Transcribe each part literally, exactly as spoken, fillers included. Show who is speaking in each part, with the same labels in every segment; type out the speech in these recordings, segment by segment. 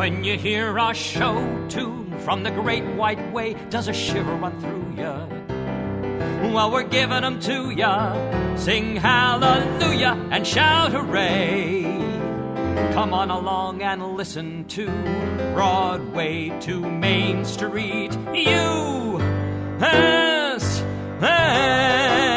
Speaker 1: When you hear our show tune from the great white way, does a shiver run through ya? Well, we're giving them to ya. Sing hallelujah and shout hooray. Come on along and listen to Broadway to Main Street. U S A.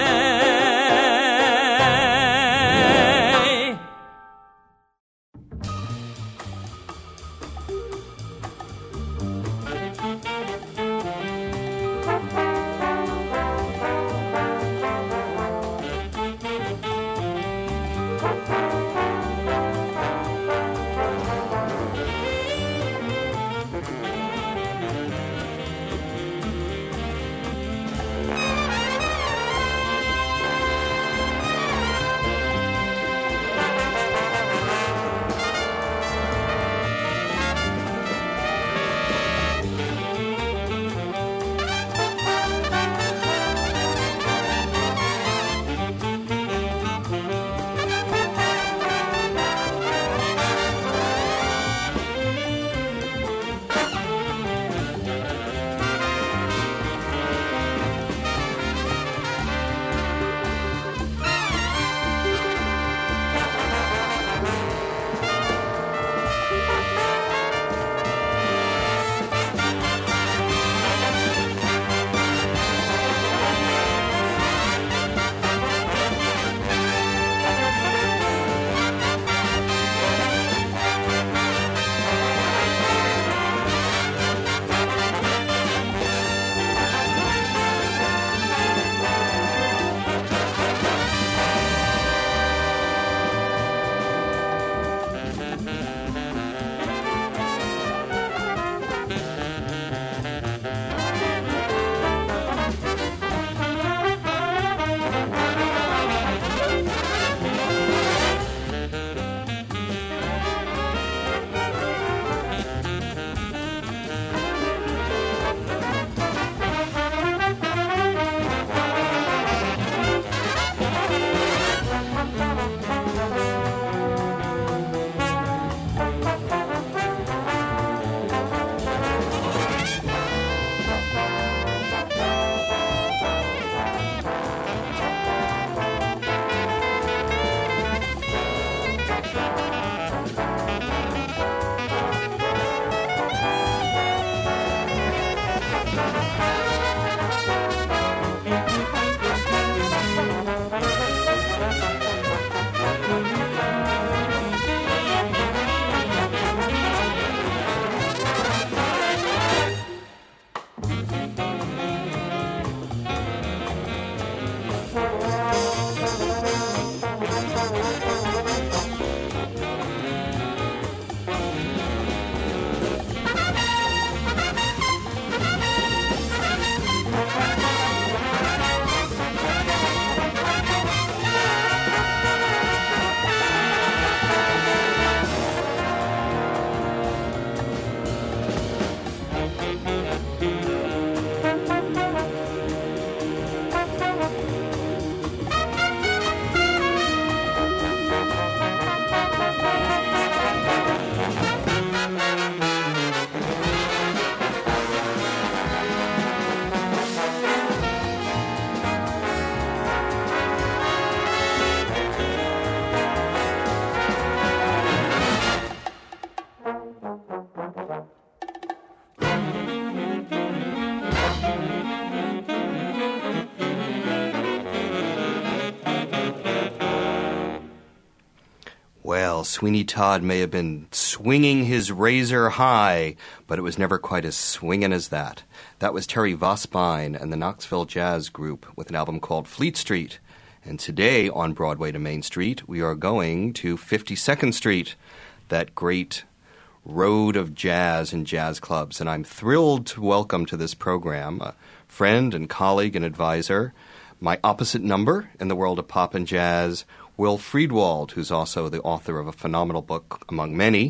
Speaker 2: Well, Sweeney Todd may have been swinging his razor high, but it was never quite as swinging as that. That was Terry Vosbine and the Knoxville Jazz Group with an album called Fleet Street. And today on Broadway to Main Street, we are going to fifty-second Street, that great road of jazz and jazz clubs. And I'm thrilled to welcome to this program a friend and colleague and advisor, my opposite number in the world of pop and jazz, Will Friedwald, who's also the author of a phenomenal book, among many,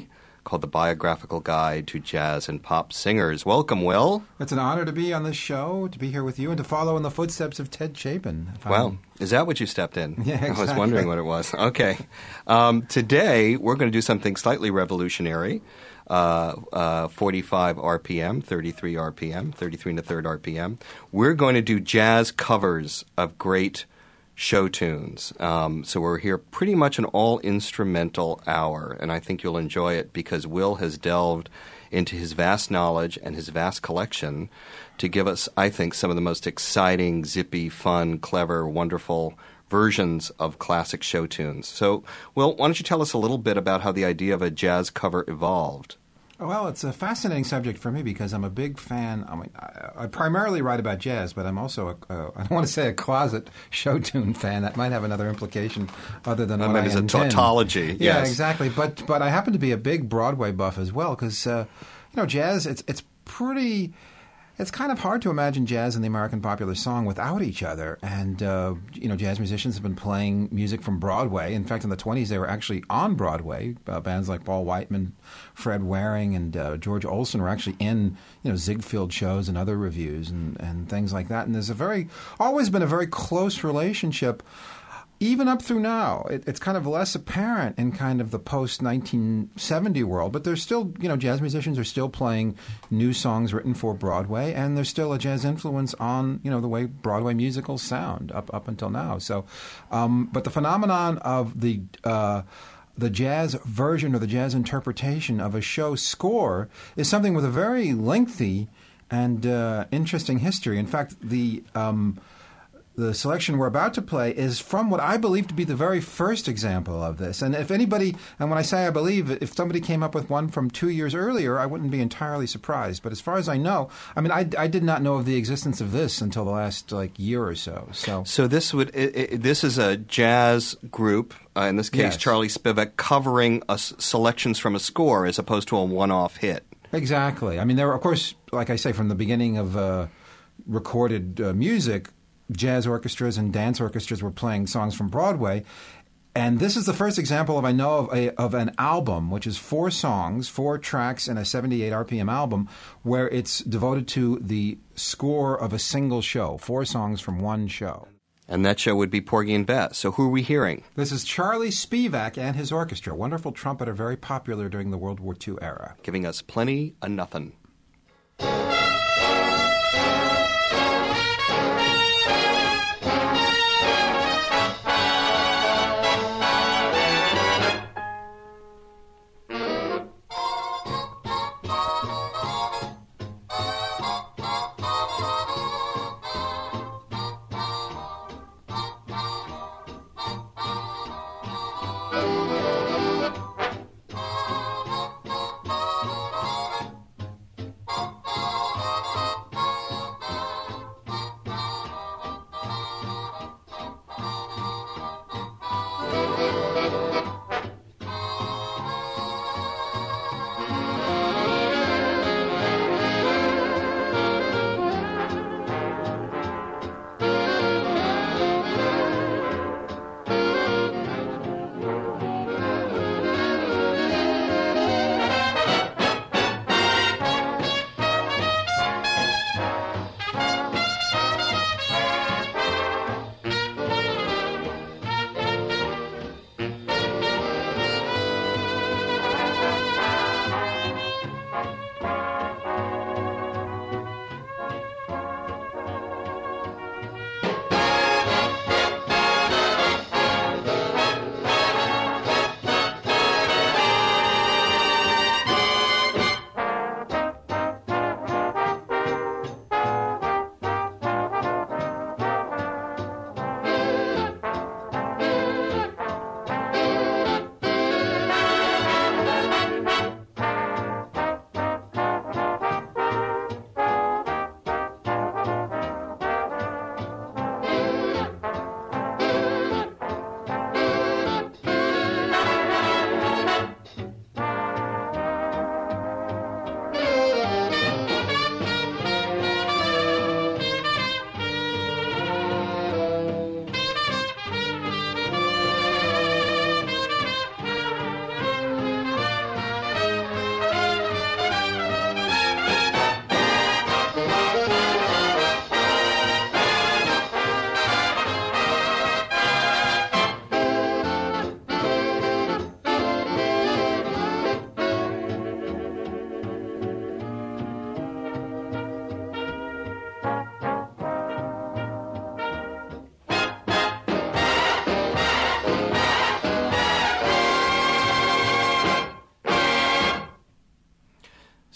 Speaker 2: called The Biographical Guide to Jazz and Pop Singers. Welcome, Will.
Speaker 3: It's an honor to be on this show, to be here with you, and to follow in the footsteps of Ted Chapin.
Speaker 2: Well, is that what you stepped in?
Speaker 3: Yeah, exactly.
Speaker 2: I was wondering what it was. Okay. Um, today, we're going to do something slightly revolutionary. Uh, uh, forty-five R P M, thirty-three R P M, thirty-three and a third R P M. We're going to do jazz covers of great show tunes. Um, so we're here pretty much an all-instrumental hour, and I think you'll enjoy it because Will has delved into his vast knowledge and his vast collection to give us, I think, some of the most exciting, zippy, fun, clever, wonderful versions of classic show tunes. So, Will, why don't you tell us a little bit about how the idea of a jazz cover evolved?
Speaker 3: Well, it's a fascinating subject for me because I'm a big fan. I mean, I, I primarily write about jazz, but I'm also, a, a, I don't want to say a closet show tune fan. That might have another implication other than
Speaker 2: uh,
Speaker 3: what
Speaker 2: maybe
Speaker 3: I
Speaker 2: it's
Speaker 3: intend.
Speaker 2: a tautology.
Speaker 3: Yeah,
Speaker 2: yes.
Speaker 3: exactly. But but I happen to be a big Broadway buff as well because, uh, you know, jazz, it's it's pretty... It's kind of hard to imagine jazz and the American popular song without each other. And, uh, you know, jazz musicians have been playing music from Broadway. In fact, in the twenties, they were actually on Broadway. Uh, bands like Paul Whiteman, Fred Waring, and uh, George Olson were actually in, you know, Ziegfeld shows and other revues and, and things like that. And there's a very, always been a very close relationship. Even up through now, it, it's kind of less apparent in kind of the post nineteen seventy world, but there's still, you know, jazz musicians are still playing new songs written for Broadway, and there's still a jazz influence on, you know, the way Broadway musicals sound up up until now. So, um, but the phenomenon of the uh, the jazz version or the jazz interpretation of a show score is something with a very lengthy and uh, interesting history. In fact, the um, The selection we're about to play is from what I believe to be the very first example of this. And if anybody, and when I say I believe, if somebody came up with one from two years earlier, I wouldn't be entirely surprised. But as far as I know, I mean, I, I did not know of the existence of this until the last like year or so. So,
Speaker 2: so this would it, it, this is a jazz group, uh, in this case,
Speaker 3: Yes.
Speaker 2: Charlie Spivak, covering a s- selections from a score as opposed to a one-off hit.
Speaker 3: Exactly. I mean, there were, of course, like I say, from the beginning of uh, recorded uh, music, jazz orchestras and dance orchestras were playing songs from Broadway. And this is the first example of I know of, a, of an album, which is four songs, four tracks in a seventy-eight R P M album, where it's devoted to the score of a single show, four songs from one show.
Speaker 2: And that show would be Porgy and Bess. So who are we hearing?
Speaker 3: This is Charlie Spivak and his orchestra, wonderful trumpeter, very popular during the World War Two era.
Speaker 2: Giving us Plenty of Nothing.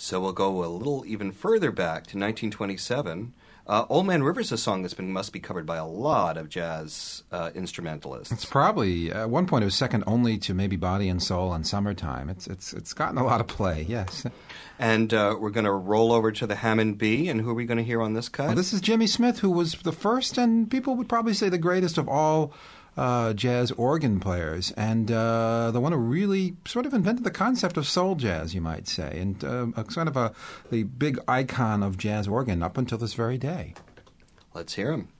Speaker 2: So we'll go a little even further back to nineteen twenty-seven. Uh, Old Man River is a song that's been must be covered by a lot of jazz uh, instrumentalists.
Speaker 3: It's probably at one point it was second only to maybe Body and Soul and Summertime. It's it's it's gotten a lot of play. Yes.
Speaker 2: And uh, we're going to roll over to the Hammond B, and who are we going to hear on this cut?
Speaker 3: Well, this is Jimmy Smith, who was the first, and people would probably say the greatest of all uh, jazz organ players, and uh, the one who really sort of invented the concept of soul jazz, you might say, and uh, a, sort of a the big icon of jazz organ up until this very day.
Speaker 2: Let's hear him.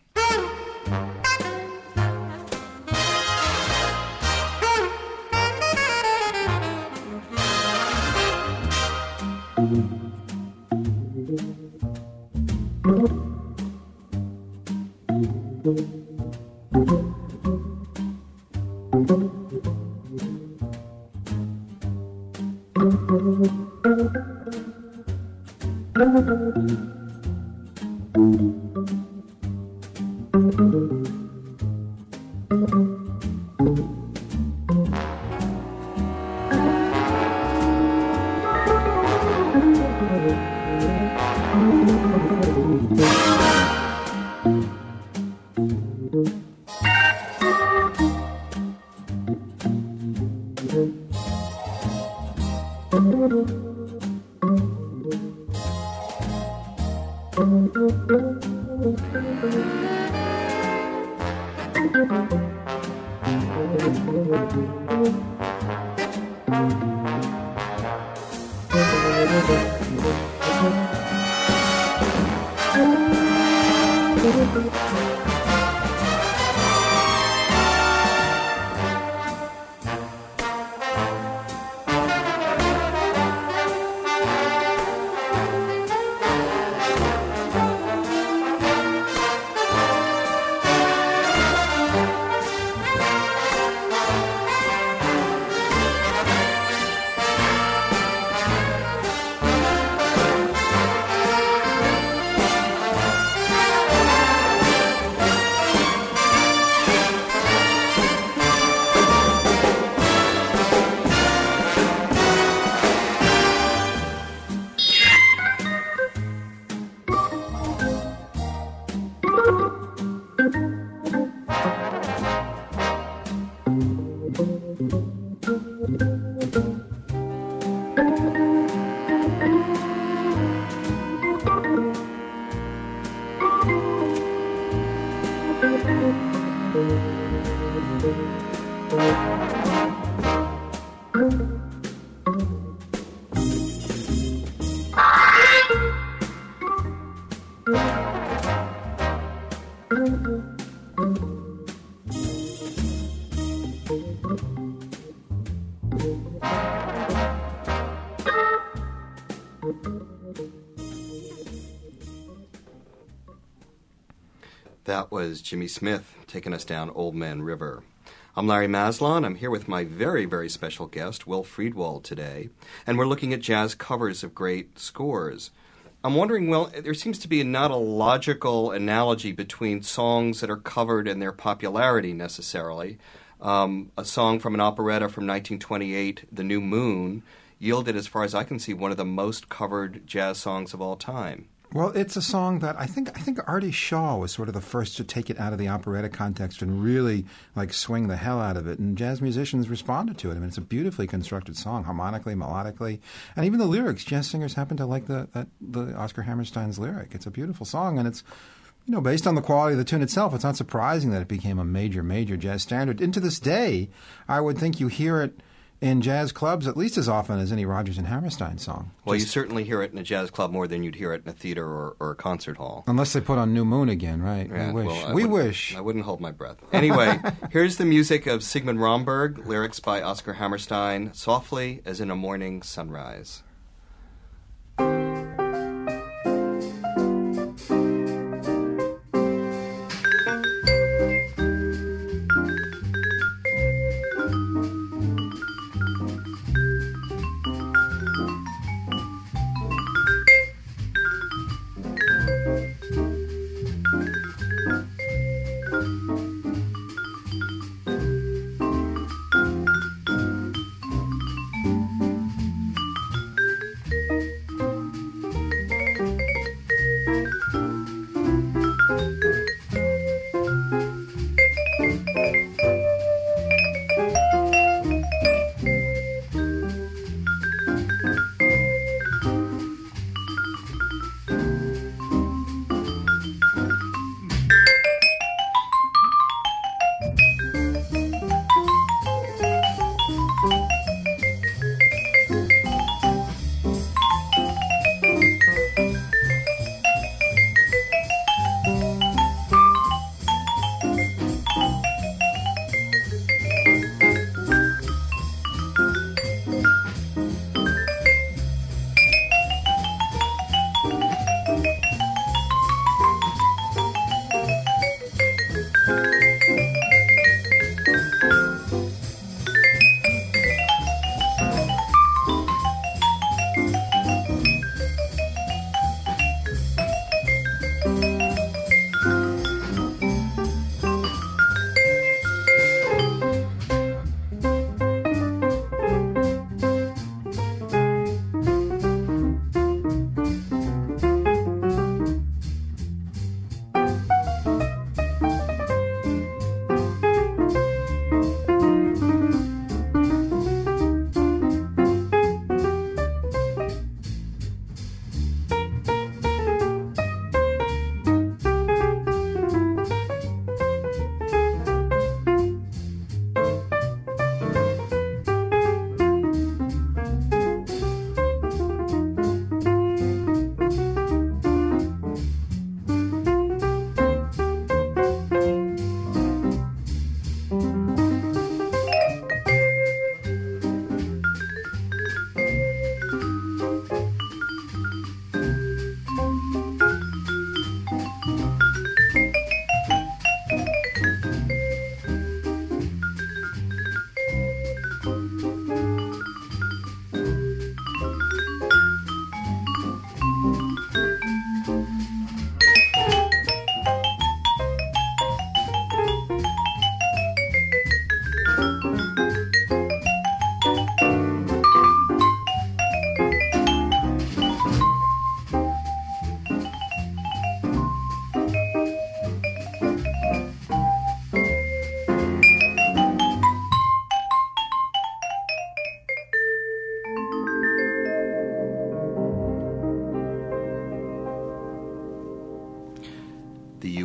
Speaker 2: That was Jimmy Smith taking us down Old Man River. I'm Larry Maslon. I'm here with my very, very special guest, Will Friedwald, today, and we're looking at jazz covers of great scores. I'm wondering, well, there seems to be not a logical analogy between songs that are covered and their popularity necessarily. Um, a song from an operetta from nineteen twenty-eight, The New Moon, yielded, as far as I can see, one of the most covered jazz songs of all time.
Speaker 3: Well, it's a song that I think I think Artie Shaw was sort of the first to take it out of the operetta context and really like swing the hell out of it. And jazz musicians responded to it. I mean, it's a beautifully constructed song, harmonically, melodically, and even the lyrics. Jazz singers happen to like the that, the Oscar Hammerstein's lyric. It's a beautiful song, and it's, you know, based on the quality of the tune itself. It's not surprising that it became a major, major jazz standard. And to this day, I would think you hear it in jazz clubs at least as often as any Rodgers and Hammerstein song.
Speaker 2: Well,
Speaker 3: Just,
Speaker 2: you certainly hear it in a jazz club more than you'd hear it in a theater or, or a concert hall.
Speaker 3: Unless they put on New Moon again, right?
Speaker 2: Yeah,
Speaker 3: we wish.
Speaker 2: well,
Speaker 3: we
Speaker 2: wouldn't-
Speaker 3: wish.
Speaker 2: I wouldn't hold my breath. Anyway, here's the music of Sigmund Romberg, lyrics by Oscar Hammerstein, Softly as in a Morning Sunrise.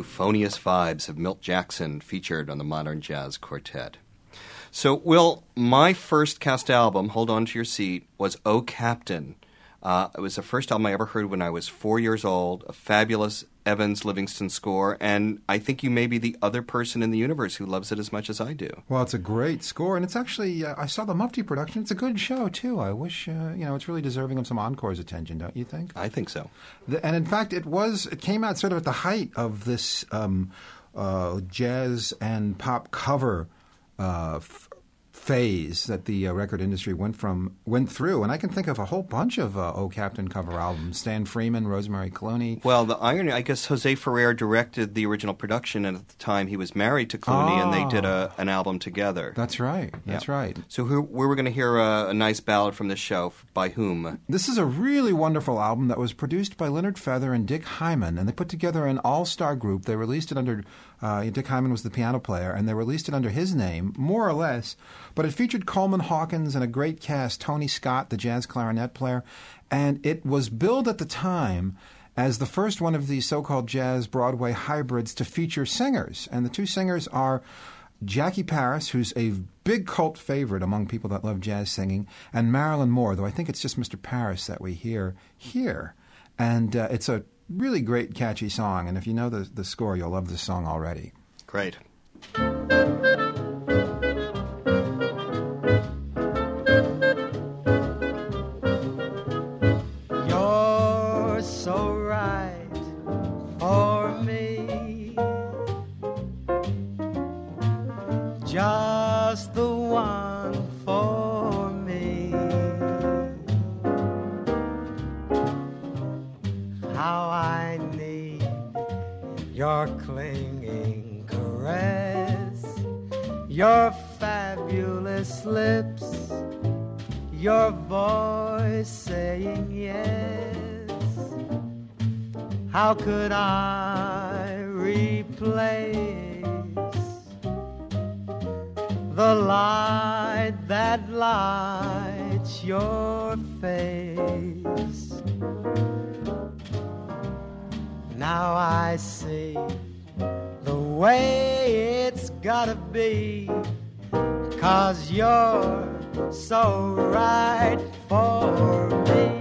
Speaker 2: euphonious vibes of Milt Jackson featured on the Modern Jazz Quartet. So, Will, my first cast album, hold on to your seat, was Oh Captain. Uh, it was the first album I ever heard when I was four years old, a fabulous Evans Livingston score, and I think you may be the other person in the universe who loves it as much as I do.
Speaker 3: Well, it's a great score, and it's actually, uh, I saw the Mufti production. It's a good show, too. I wish, uh, you know, it's really deserving of some encore's attention, don't you think?
Speaker 2: I think so.
Speaker 3: The, and in fact, it was, it came out sort of at the height of this um, uh, jazz and pop cover uh, f- phase that the uh, record industry went from went through, and I can think of a whole bunch of uh, Oh Captain cover albums. Stan Freeman, Rosemary Clooney.
Speaker 2: Well, the irony, I guess Jose Ferrer directed the original production, and at the time he was married to Clooney,
Speaker 3: oh,
Speaker 2: and they did a, an album together.
Speaker 3: That's right. That's
Speaker 2: yeah.
Speaker 3: right.
Speaker 2: So who, we were going to hear a, a nice ballad from this show. By whom?
Speaker 3: This is a really wonderful album that was produced by Leonard Feather and Dick Hyman, and they put together an all-star group. They released it under uh, Dick Hyman was the piano player, and they released it under his name, more or less. But it featured Coleman Hawkins and a great cast, Tony Scott, the jazz clarinet player, and it was billed at the time as the first one of these so-called jazz Broadway hybrids to feature singers. And the two singers are Jackie Paris, who's a big cult favorite among people that love jazz singing, and Marilyn Moore, though I think it's just Mister Paris that we hear here. And uh, it's a really great, catchy song, and if you know the, the score, you'll love this song already.
Speaker 2: Great.
Speaker 4: You're so right for me, just the one for me. How I need your clinging caress, your fabulous lips, your voice saying yes. How could I replace the light that lights your face? Now I see the way it's gotta be, 'cause you're so right for me.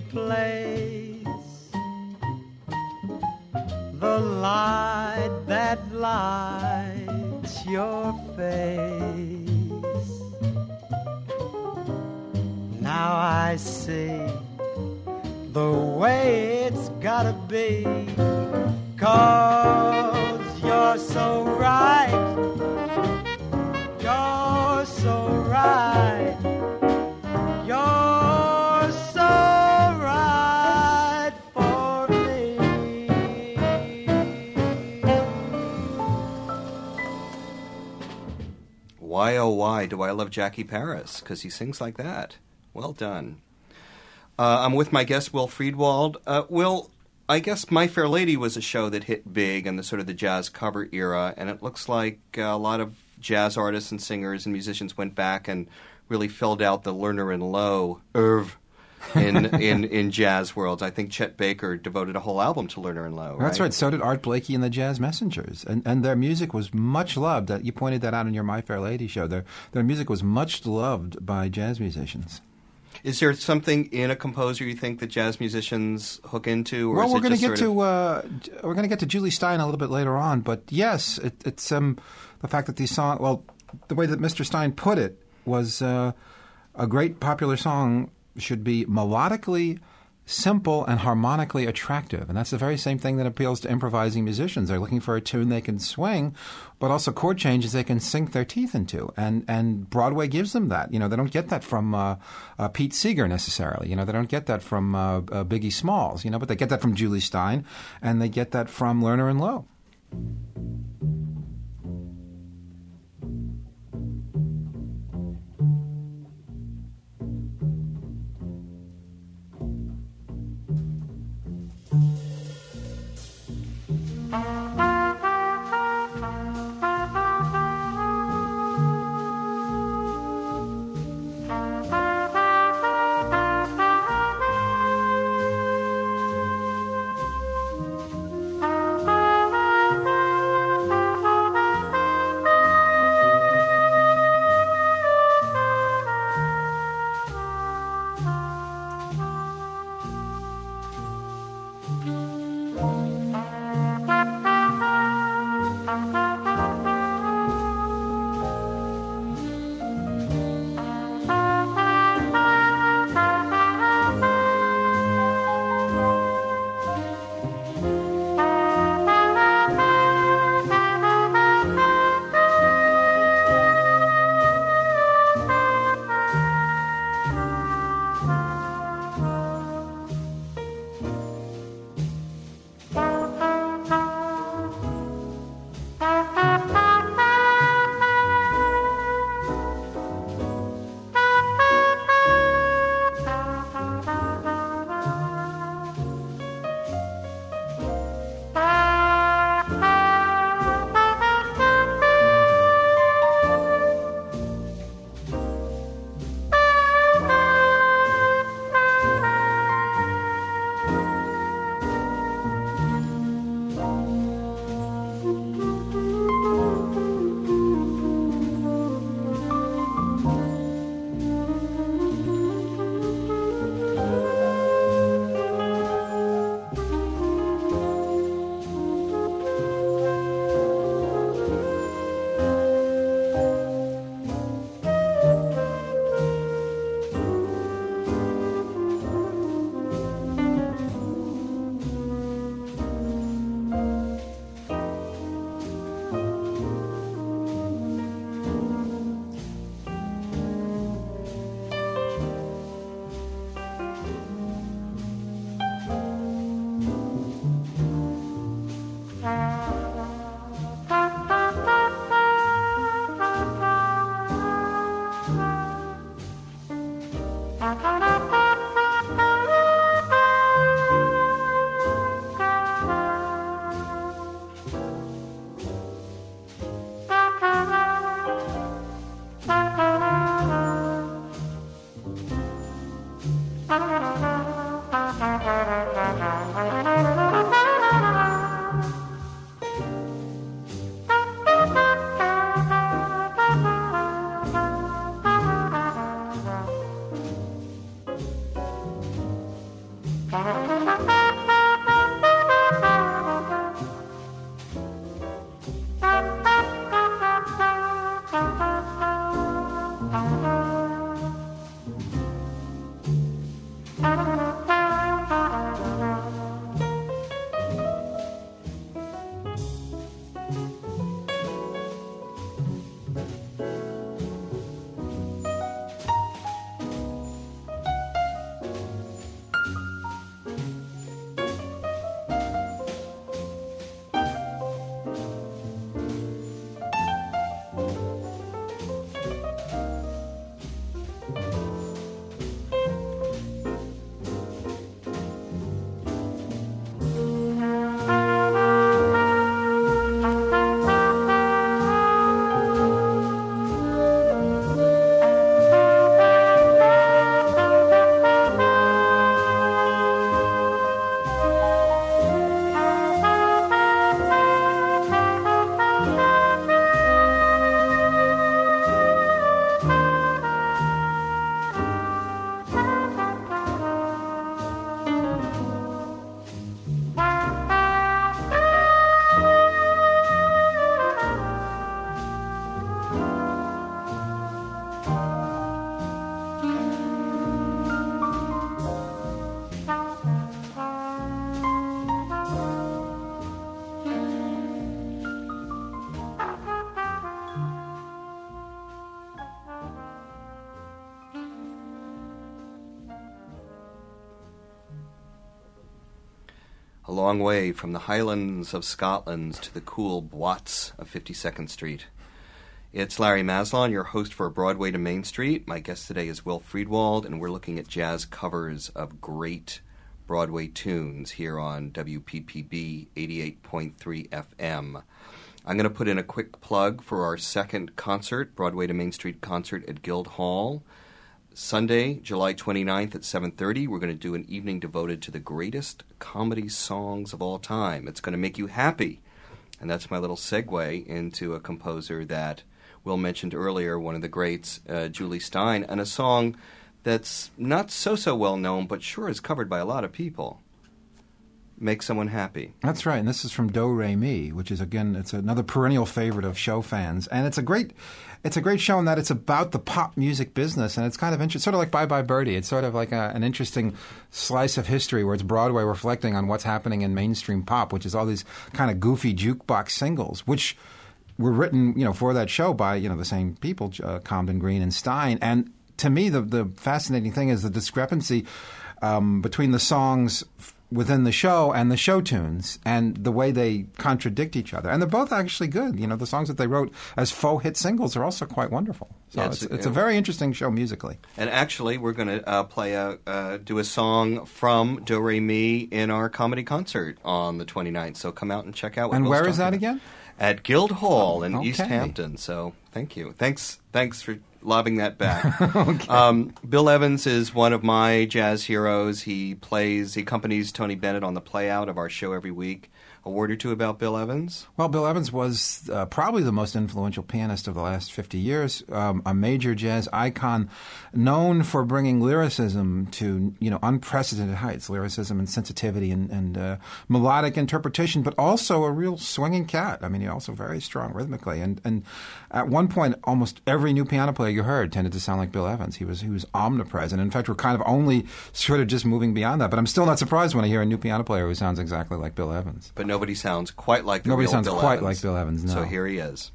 Speaker 4: place the light that lights your face. Now I see the way it's gotta be, 'cause you're so right, you're so right, you're so right for me.
Speaker 2: Why, oh, why do I love Jackie Paris? Because he sings like that. Well done. Uh, I'm with my guest, Will Friedwald. Uh, Will, I guess My Fair Lady was a show that hit big in the sort of the jazz cover era, and it looks like uh, a lot of jazz artists and singers and musicians went back and really filled out the Lerner and Lowe oeuvre in, in, in jazz worlds. I think Chet Baker devoted a whole album to Lerner and Lowe, right?
Speaker 3: That's right. So did Art Blakey and the Jazz Messengers. And and their music was much loved. You pointed that out in your My Fair Lady show. Their, their music was much loved by jazz musicians.
Speaker 2: Is there something in a composer you think that jazz musicians hook into? Or
Speaker 3: well,
Speaker 2: is
Speaker 3: we're
Speaker 2: it
Speaker 3: going to
Speaker 2: just
Speaker 3: get
Speaker 2: sort
Speaker 3: to
Speaker 2: of...
Speaker 3: uh, we're going to get to Julie Stein a little bit later on, but yes, it, it's um, the fact that these songs. Well, the way that Mister Stein put it was uh, a great popular song should be melodically simple and harmonically attractive, and that's the very same thing that appeals to improvising musicians. They're looking for a tune they can swing, but also chord changes they can sink their teeth into, and and Broadway gives them that. You know, they don't get that from uh, uh, Pete Seeger necessarily. You know, they don't get that from uh, uh, Biggie Smalls. You know, but they get that from Julie Stein, and they get that from Lerner and Lowe.
Speaker 2: A long way from the highlands of Scotland to the cool boîtes of fifty-second Street. It's Larry Maslon, your host for Broadway to Main Street. My guest today is Will Friedwald, and we're looking at jazz covers of great Broadway tunes here on W P P B eighty-eight point three F M. I'm going to put in a quick plug for our second concert, Broadway to Main Street concert at Guildhall. Sunday, July twenty-ninth at seven thirty, we're going to do an evening devoted to the greatest comedy songs of all time. It's going to make you happy. And that's my little segue into a composer that Will mentioned earlier, one of the greats, uh, Julie Stein, and a song that's not so-so well known, but sure is covered by a lot of people. Make someone happy.
Speaker 3: That's right, and this is from Do Re Mi, which is, again, it's another perennial favorite of show fans. And it's a great it's a great show in that it's about the pop music business, and it's kind of interesting, sort of like Bye Bye Birdie. It's sort of like a, an interesting slice of history where it's Broadway reflecting on what's happening in mainstream pop, which is all these kind of goofy jukebox singles, which were written, you know, for that show by, you know, the same people, uh, Comden, Green, and Stein. And to me, the, the fascinating thing is the discrepancy um, between the songs f- within the show and the show tunes and the way they contradict each other. And they're both actually good. You know, the songs that they wrote as faux hit singles are also quite wonderful. So yeah, it's, it's, it's a very interesting show musically.
Speaker 2: And actually, we're going to uh, play a uh, do a song from Do Re Mi in our comedy concert on the twenty-ninth. So come out and check out what
Speaker 3: And
Speaker 2: Will's
Speaker 3: where is that
Speaker 2: about.
Speaker 3: again?
Speaker 2: At Guildhall in
Speaker 3: Okay.
Speaker 2: East Hampton. So thank you. Thanks Thanks for lobbing that back.
Speaker 3: Okay.
Speaker 2: um, Bill Evans is one of my jazz heroes. He plays, he accompanies Tony Bennett on the play-out of our show every week. A word or two about Bill Evans?
Speaker 3: Well, Bill Evans was uh, probably the most influential pianist of the last fifty years, um, a major jazz icon, known for bringing lyricism to, you know, unprecedented heights, lyricism and sensitivity and, and uh, melodic interpretation, but also a real swinging cat. I mean, he also very strong rhythmically. And, and at one point, almost every new piano player you heard tended to sound like Bill Evans. He was he was omnipresent. In fact, we're kind of only sort of just moving beyond that. But I'm still not surprised when I hear a new piano player who sounds exactly like Bill Evans.
Speaker 2: But nobody sounds quite like the
Speaker 3: Nobody
Speaker 2: real
Speaker 3: sounds
Speaker 2: Bill
Speaker 3: quite
Speaker 2: Evans.
Speaker 3: like Bill Evans, no.
Speaker 2: So here he is.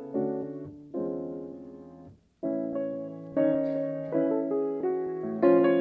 Speaker 5: Thank you.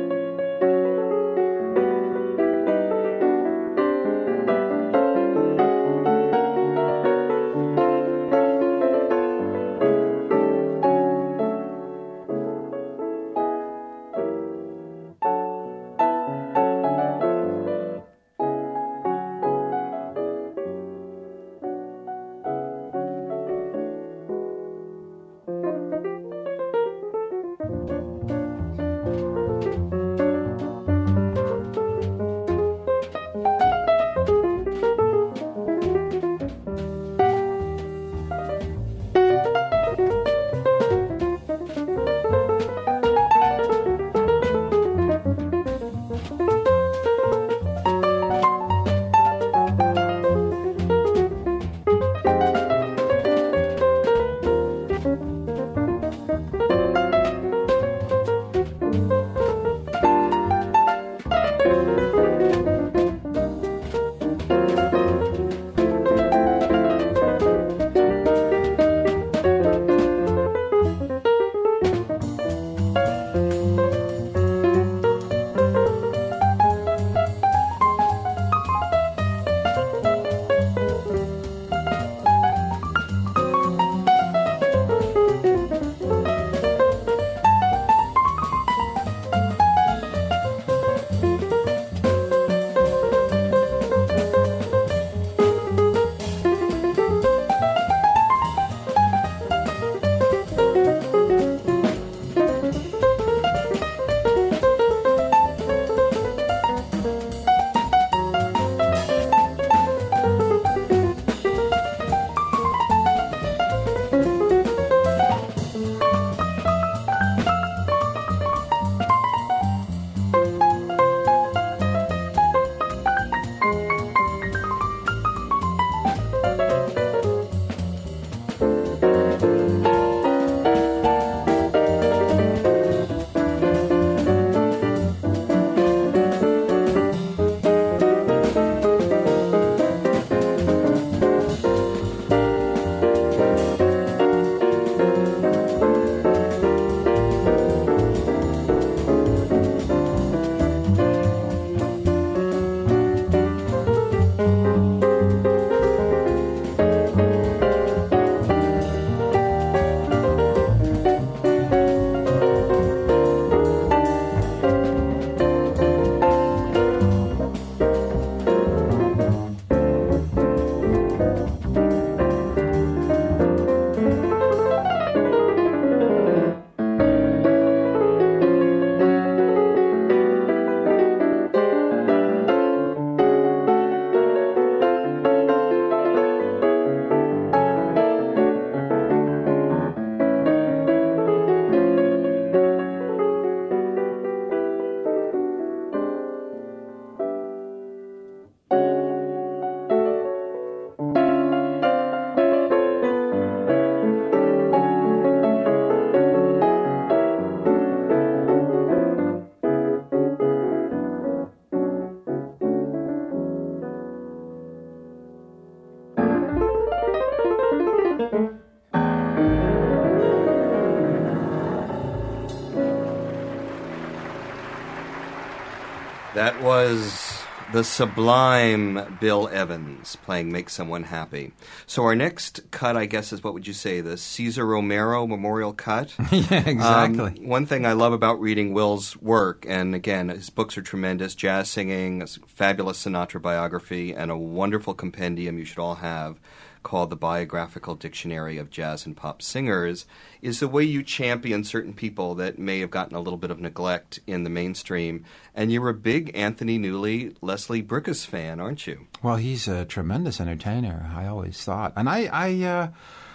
Speaker 2: That was the sublime Bill Evans playing Make Someone Happy. So our next cut, I guess, is what would you say, the Cesar Romero Memorial Cut?
Speaker 3: Yeah, exactly.
Speaker 2: Um, one thing I love about reading Will's work, and again, his books are tremendous, jazz singing, a fabulous Sinatra biography, and a wonderful compendium you should all have called The Biographical Dictionary of Jazz and Pop Singers, is the way you champion certain people that may have gotten a little bit of neglect in the mainstream. And you're a big Anthony Newley, Leslie Bricusse fan, aren't you?
Speaker 3: Well, he's a tremendous entertainer, I always thought. And I... I uh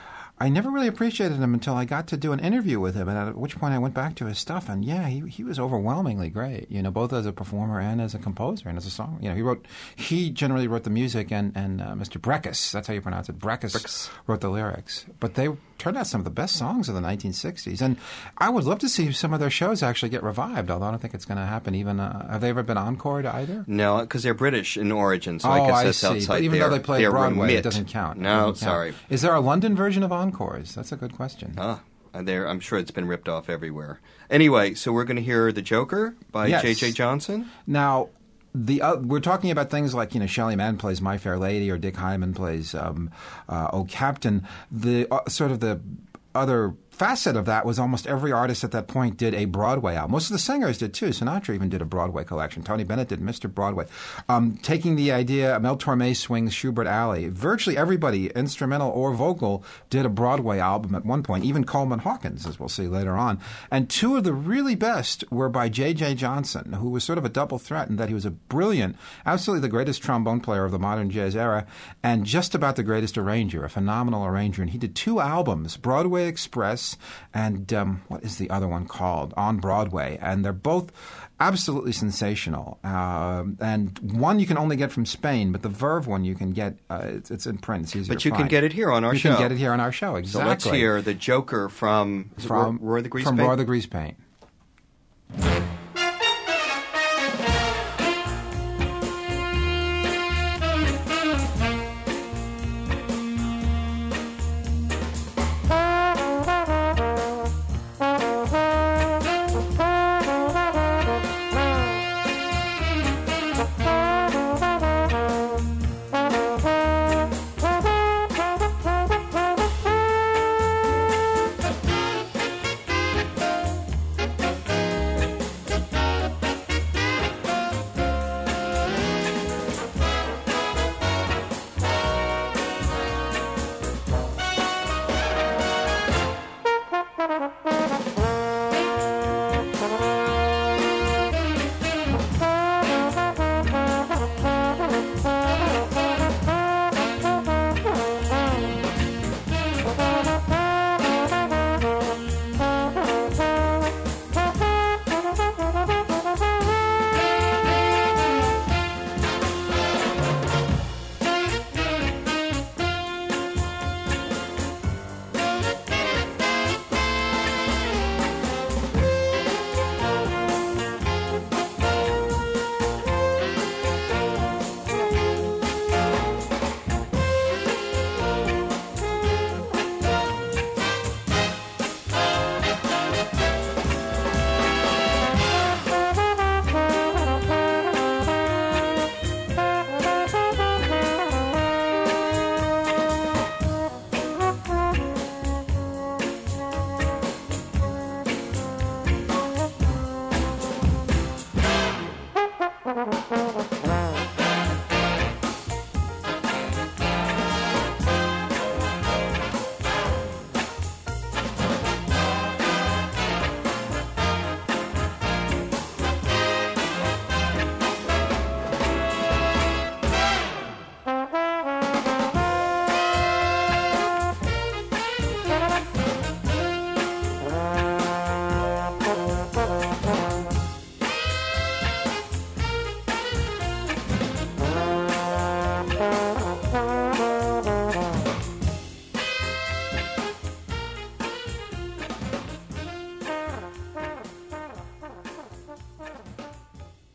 Speaker 3: I never really appreciated him until I got to do an interview with him, and at which point I went back to his stuff, and yeah, he he was overwhelmingly great, you know, both as a performer and as a composer and as a song. You know, he wrote, he generally wrote the music, and, and uh, Mister Bricusse, that's how you pronounce it, Bricusse,
Speaker 2: Bricusse
Speaker 3: wrote the lyrics. But they turned out some of the best songs of the nineteen sixties, and I would love to see some of their shows actually get revived, although I don't think it's going to happen even, uh, have they ever been encored either?
Speaker 2: No, because they're British in origin, so
Speaker 3: oh,
Speaker 2: I guess
Speaker 3: I
Speaker 2: that's
Speaker 3: see.
Speaker 2: outside
Speaker 3: But even
Speaker 2: their,
Speaker 3: though they play
Speaker 2: their
Speaker 3: Broadway,
Speaker 2: remit.
Speaker 3: it doesn't count. It
Speaker 2: No,
Speaker 3: doesn't count.
Speaker 2: sorry.
Speaker 3: Is there a London version of Encores? That's a good question.
Speaker 2: Ah, there. I'm sure it's been ripped off everywhere. Anyway, so we're going to hear The Joker by
Speaker 3: Yes.
Speaker 2: J J Johnson.
Speaker 3: Now, the uh, we're talking about things like, you know, Shelley Mann plays My Fair Lady, or Dick Hyman plays um, uh, O Captain. The uh, sort of the other facet of that was almost every artist at that point did a Broadway album. Most of the singers did too. Sinatra even did a Broadway collection. Tony Bennett did Mister Broadway. Um, taking the idea, Mel Torme swings Schubert Alley. Virtually everybody, instrumental or vocal, did a Broadway album at one point. Even Coleman Hawkins, as we'll see later on. And two of the really best were by J J Johnson, who was sort of a double threat in that he was a brilliant, absolutely the greatest trombone player of the modern jazz era, and just about the greatest arranger, a phenomenal arranger. And he did two albums, Broadway Express and um, what is the other one called? On Broadway. And they're both absolutely sensational. Uh, and one you can only get from Spain, but the Verve one you can get, uh, it's, it's in print. It's easier
Speaker 2: But
Speaker 3: to
Speaker 2: you can
Speaker 3: find.
Speaker 2: get it here on our
Speaker 3: you
Speaker 2: show.
Speaker 3: You can get it here on our show, exactly.
Speaker 2: So let's hear The Joker from, is it
Speaker 3: from
Speaker 2: Roy, Roy the Grease
Speaker 3: From
Speaker 2: Paint?
Speaker 3: Roy the Grease Paint.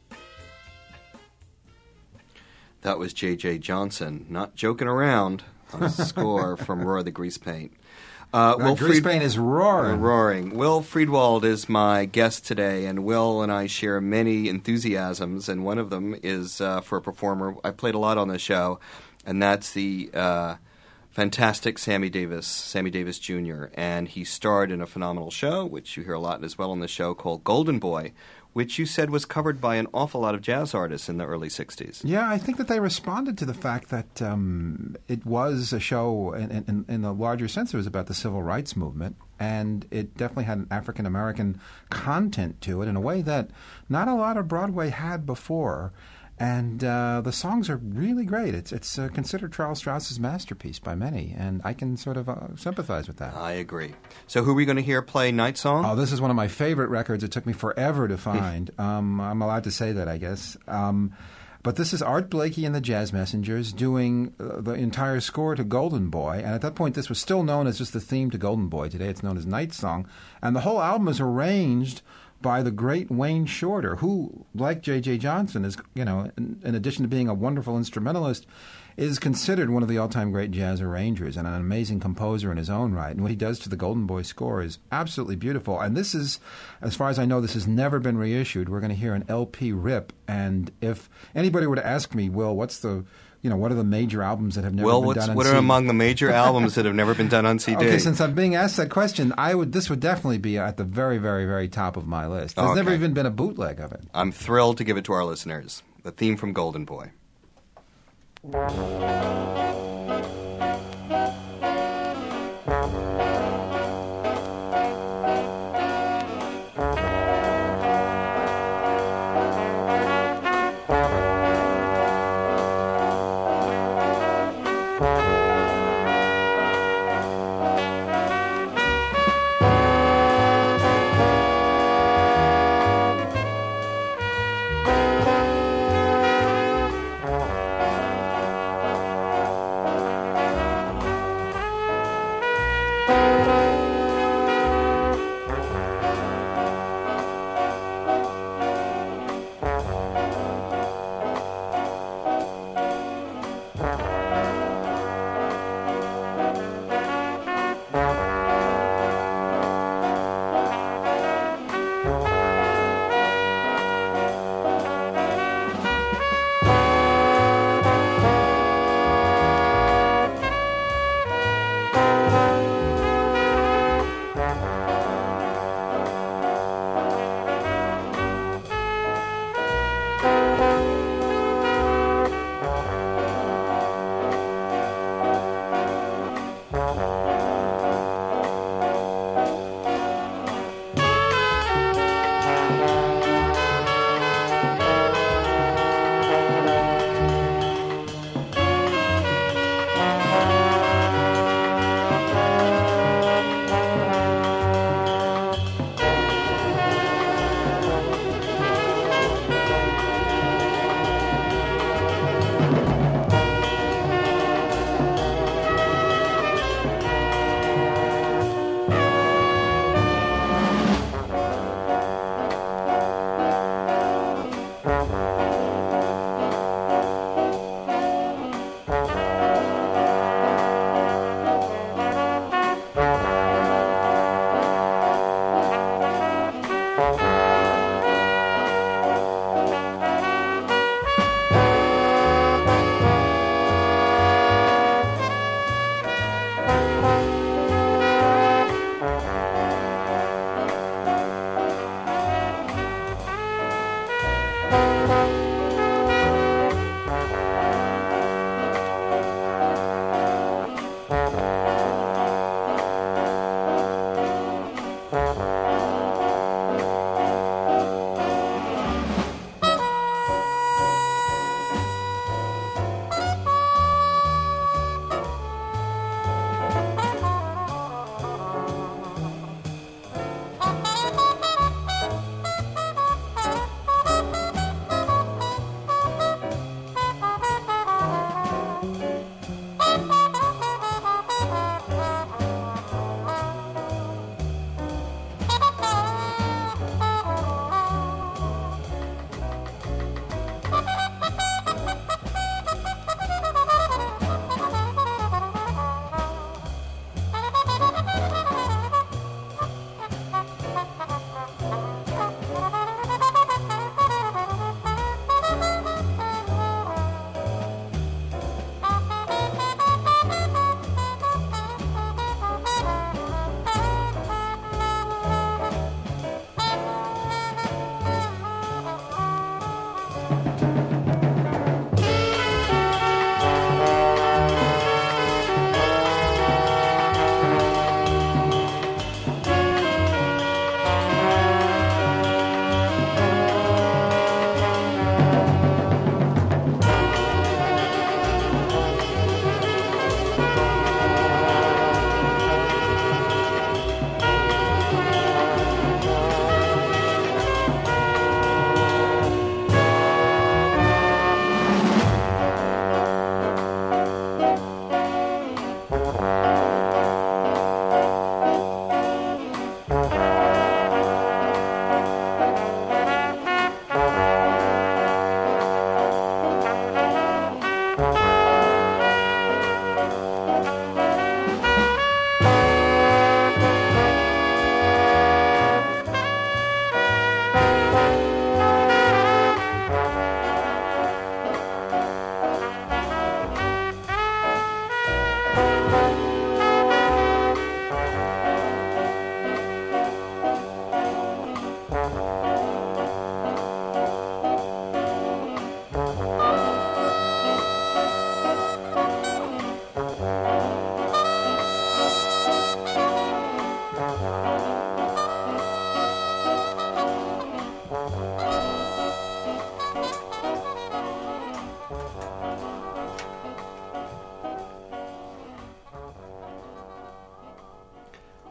Speaker 2: That was J J Johnson, not joking around a score from Roar the Grease Paint. Uh,
Speaker 3: Well, Grease Paint is roaring.
Speaker 2: roaring. Will Friedwald is my guest today, and Will and I share many enthusiasms, and one of them is uh, for a performer I played a lot on the show, and that's the uh, fantastic Sammy Davis, Sammy Davis Junior And he starred in a phenomenal show, which you hear a lot as well on the show, called Golden Boy, which you said was covered by an awful lot of jazz artists in the early sixties.
Speaker 3: Yeah, I think that they responded to the fact that um, it was a show, in, in, in a larger sense, it was about the civil rights movement, and it definitely had an African-American content to it in a way that not a lot of Broadway had before. And uh, the songs are really great. It's it's uh, considered Charles Strauss's masterpiece by many, and I can sort of uh, sympathize with that.
Speaker 2: I agree. So who are we going to hear play Night Song?
Speaker 3: Oh, this is one of my favorite records. It took me forever to find. um, I'm allowed to say that, I guess. Um, but this is Art Blakey and the Jazz Messengers doing uh, the entire score to Golden Boy. And at that point, this was still known as just the theme to Golden Boy. Today it's known as Night Song. And the whole album is arranged by the great Wayne Shorter, who, like J J. Johnson, is, you know, in, in addition to being a wonderful instrumentalist, is considered one of the all-time great jazz arrangers and an amazing composer in his own right. And what he does to the Golden Boy score is absolutely beautiful. And this is, as far as I know, this has never been reissued. We're going to hear an L P rip. And if anybody were to ask me, Will, what's the, you know, what are the major albums that have never
Speaker 2: well,
Speaker 3: been
Speaker 2: what's,
Speaker 3: done on
Speaker 2: what
Speaker 3: C D?
Speaker 2: are among the major albums that have never been done on C D?
Speaker 3: Okay, since I'm being asked that question, I would this would definitely be at the very, very, very top of my list. There's
Speaker 2: Okay.
Speaker 3: never even been a bootleg of it.
Speaker 2: I'm thrilled to give it to our listeners. The theme from Golden Boy.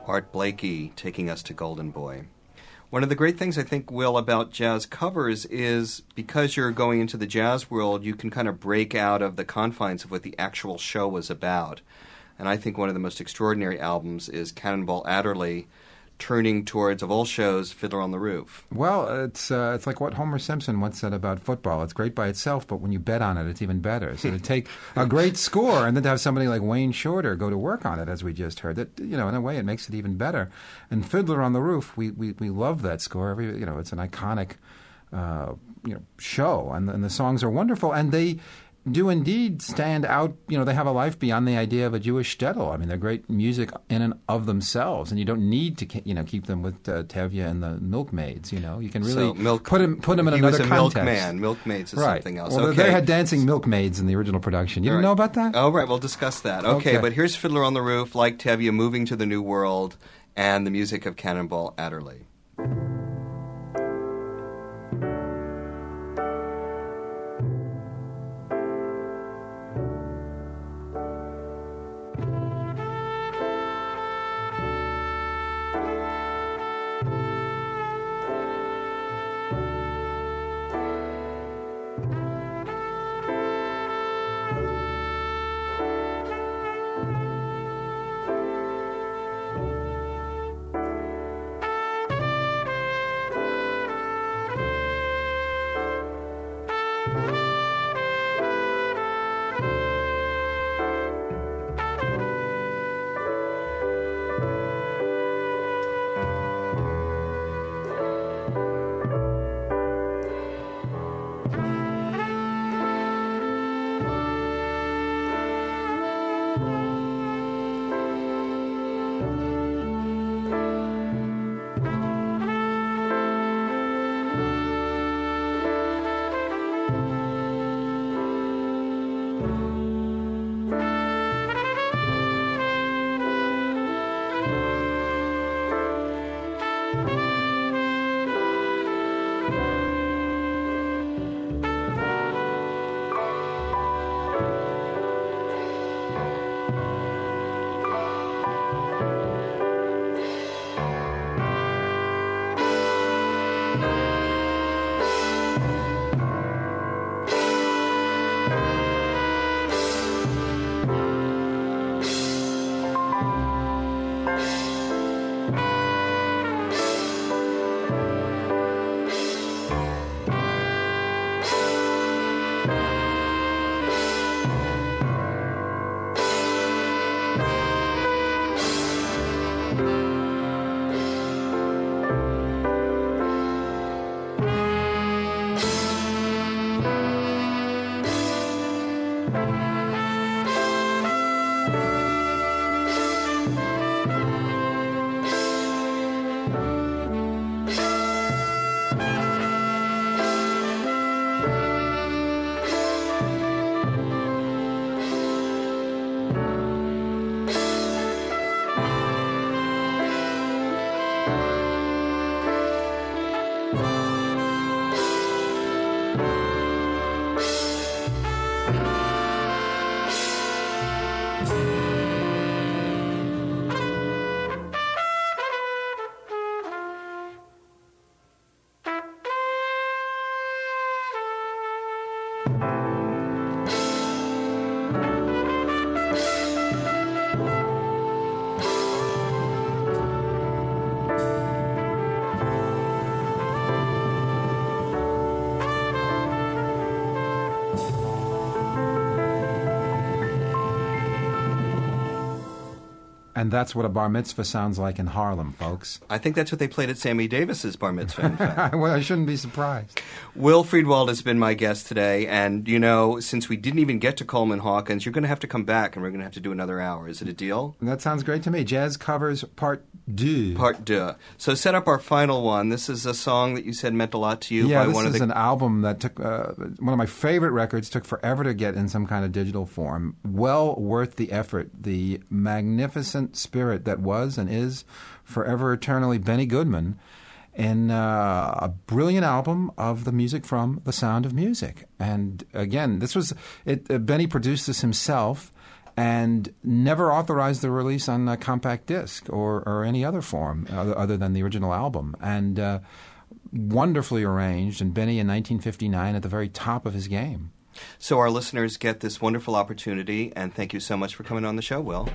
Speaker 2: Art Blakey taking us to Golden Boy. One of the great things I think, Will, about jazz covers is because you're going into the jazz world, you can kind of break out of the confines of what the actual show was about. And I think one of the most extraordinary albums is Cannonball Adderley turning towards, of all shows, Fiddler on the Roof.
Speaker 3: Well, it's uh, it's like what Homer Simpson once said about football. It's great by itself, but when you bet on it, it's even better. So to take a great score and then to have somebody like Wayne Shorter go to work on it, as we just heard, that, you know, in a way, it makes it even better. And Fiddler on the Roof, we we, we love that score. Every you know, it's an iconic uh, you know show, and, and the songs are wonderful, and they do indeed stand out. You know, they have a life beyond the idea of a Jewish shtetl. I mean, they're great music in and of themselves, and you don't need to, you know, keep them with uh, Tevye and the Milkmaids. You know, you can really
Speaker 2: so milk,
Speaker 3: put them put them in
Speaker 2: he
Speaker 3: another
Speaker 2: was a
Speaker 3: context.
Speaker 2: Milkman. Milkmaids is
Speaker 3: right.
Speaker 2: something else.
Speaker 3: Well,
Speaker 2: okay.
Speaker 3: they had dancing milkmaids in the original production. You
Speaker 2: All
Speaker 3: didn't
Speaker 2: right.
Speaker 3: know about that?
Speaker 2: Oh, right. We'll discuss that. Okay,
Speaker 3: Okay.
Speaker 2: but here's Fiddler on the Roof, like Tevye, moving to the New World, and the music of Cannonball Adderley.
Speaker 3: And that's what a bar mitzvah sounds like in Harlem, folks.
Speaker 2: I think that's what they played at Sammy Davis's bar mitzvah, in fact.
Speaker 3: Well, I shouldn't be surprised.
Speaker 2: Will Friedwald has been my guest today, and, you know, since we didn't even get to Coleman Hawkins, you're going to have to come back, and we're going to have to do another hour. Is it a deal?
Speaker 3: That sounds great to me. Jazz covers part deux.
Speaker 2: Part deux. So set up our final one. This is a song that you said meant a lot to you.
Speaker 3: Yeah,
Speaker 2: by
Speaker 3: this
Speaker 2: one
Speaker 3: is
Speaker 2: of the...
Speaker 3: an album that took, uh, one of my favorite records, took forever to get in some kind of digital form. Well worth the effort. The magnificent spirit that was and is forever eternally Benny Goodman in uh, a brilliant album of the music from The Sound of Music. And again, this was, it, uh, Benny produced this himself, and never authorized the release on a compact disc or, or any other form other, other than the original album. And uh, wonderfully arranged, and Benny in nineteen fifty-nine at the very top of his game.
Speaker 2: So our listeners get this wonderful opportunity, and thank you so much for coming on the show, Will.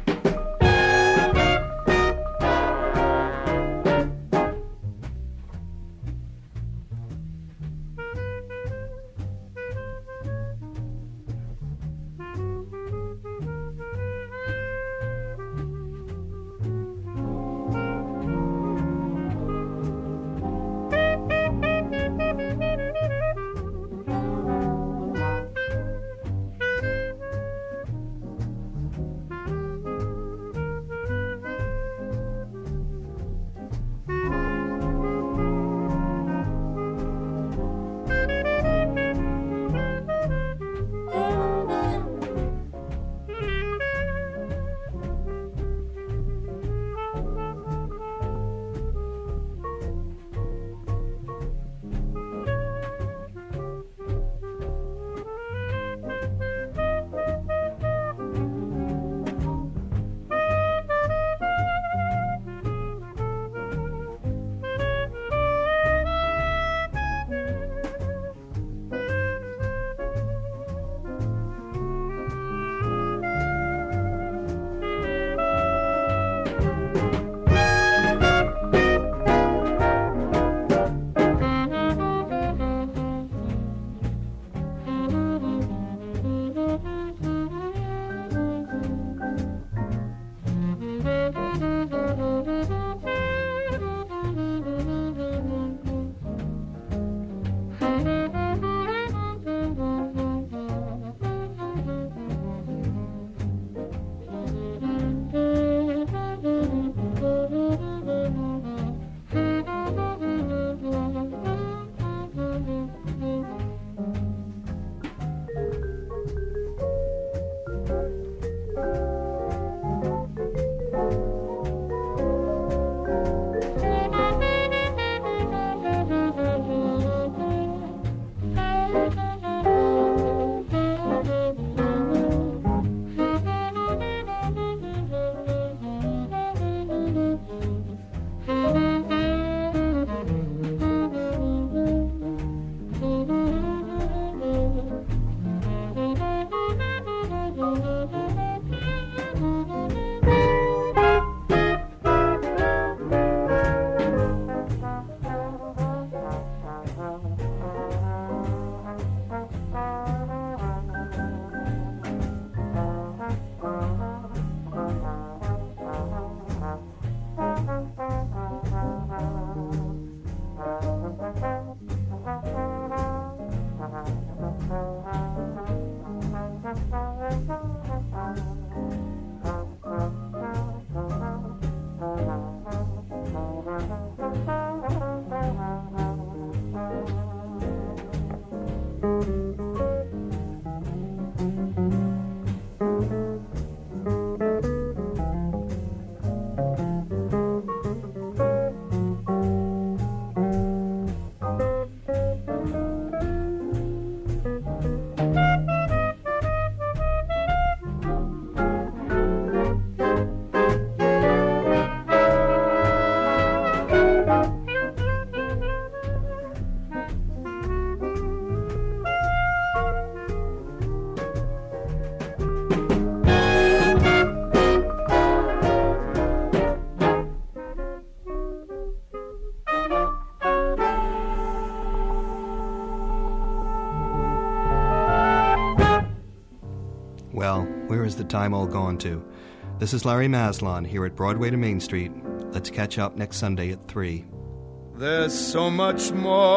Speaker 2: Well, where is the time all gone to? This is Larry Maslon here at Broadway to Main Street. Let's catch up next Sunday at three.
Speaker 5: There's so much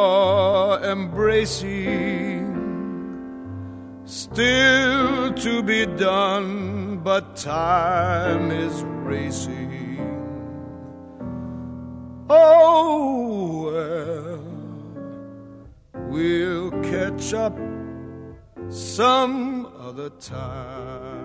Speaker 5: more embracing still to be done, but time is racing. Oh, well, we'll catch up some other time.